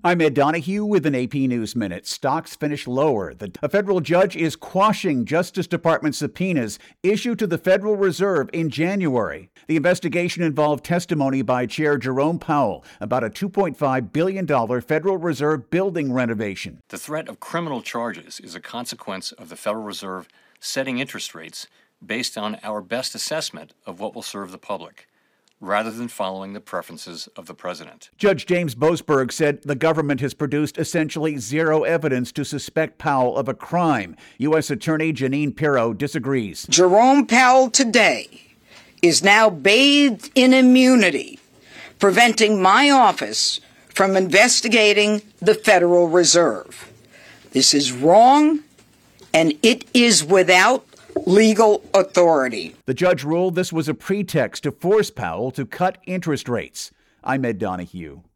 I'm Ed Donahue with an AP News Minute. Stocks finish lower. A federal judge is quashing Justice Department subpoenas issued to the Federal Reserve in January. The investigation involved testimony by Chair Jerome Powell about a $2.5 billion Federal Reserve building renovation. The threat of criminal charges is a consequence of the Federal Reserve setting interest rates based on our best assessment of what will serve the public, rather than following the preferences of the president. Judge James Boasberg said the government has produced essentially zero evidence to suspect Powell of a crime. U.S. Attorney Jeanine Pirro disagrees. Jerome Powell today is now bathed in immunity, preventing my office from investigating the Federal Reserve. This is wrong, and it is without legal authority. The judge ruled this was a pretext to force Powell to cut interest rates. I'm Ed Donahue.